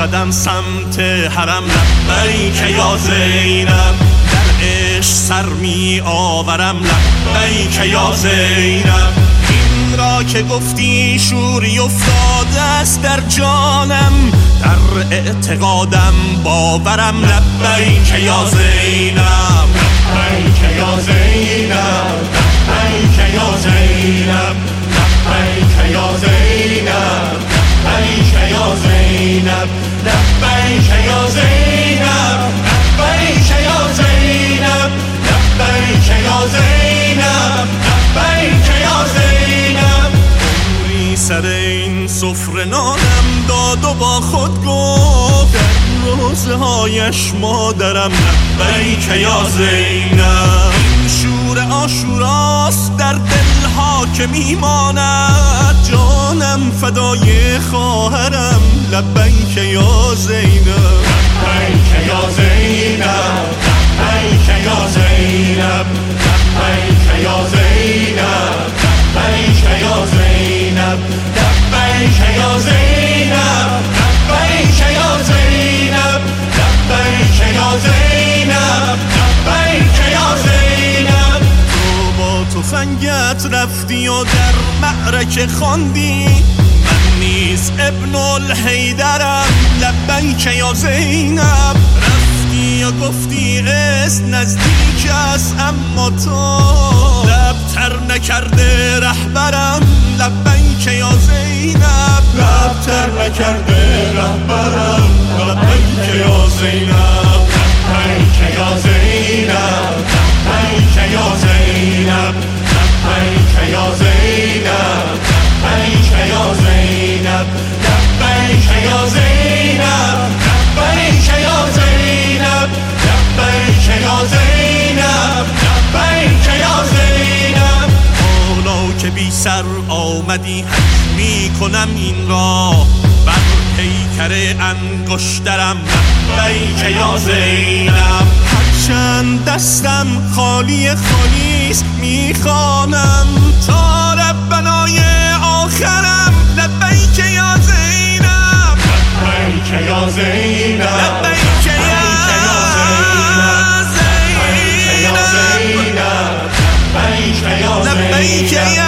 آمدم سمت حرم. لبیک یا زینب در عشق سر می آورم. لبیک یا زینب این را که گفتی شوری افتاده است در جانم، در اعتقادم باورم. لبیک یا زینب لبیک یا زینب لبیک یا زینب لبیک یا زینب لبیک یا زینب لبیک یا زینب لبیک یا زینب لبیک یا زینب لبیک یا زینب. عمری سر این سفره نانم داد و با خود گفت در روزه هایش مادرم. لبیک یا زینب این شور عاشوراست در دلها که میماند، جانم فدای خواهرم. لبیک یا زینب لبیک یا زینب لبیک یا زینب لبیک یا زینب لبیک یا زینب لبیک یا زینب لبیک یا زینب لبیک یا زینب لبیک یا زینب. تو با تفنگت رفتی و در معرکه خواندی، من نیز ابن الحیدرم. لبیک یا زینب رفتی و گفتی است نزدیک است، اما تو لبتر نکرده رهبرم. لبیک یا زینب لبتر نکرده رهبرم. لبیک یا زینب لبیک یا زینب لبیک یا زینب لبیک یا زینب لبیک یا زینب لبیک یا زینب لبیک یا زینب لبیک یا زینب لبیک یا زینب. حالا که بی سر آمدی حج می کنم این را بر پیکر انگشترم. لبیک یا زینب هرچند دستم خالی خالیست میخوانم تا ربنای آخرم. لبیک یا زینب لبیک یا زینب لبیک یا زینب لبیک یا زینب لبیک یا